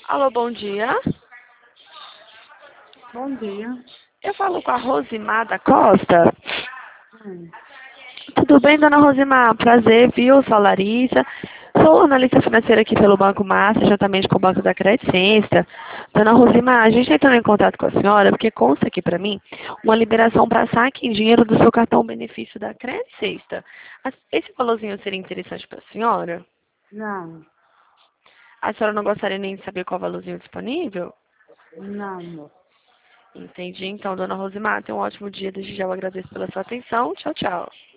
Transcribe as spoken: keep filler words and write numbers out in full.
Alô, bom dia. Bom dia. Eu falo com a Rosimar da Costa. Hum. Tudo bem, dona Rosimar? Prazer, viu? Sou a Larissa. Sou analista financeira aqui pelo Banco Master, juntamente com o Banco da Credit Sexta. Dona Rosimar, a gente entrou em contato com a senhora porque consta aqui para mim uma liberação para saque em dinheiro do seu cartão benefício da Credit Sexta. Esse valorzinho seria interessante para a senhora? Não, A senhora não gostaria nem de saber qual valorzinho disponível? não, amor. Entendi. Então, dona Rosimar, tenha um ótimo dia. Desde já eu agradeço pela sua atenção. Tchau, tchau.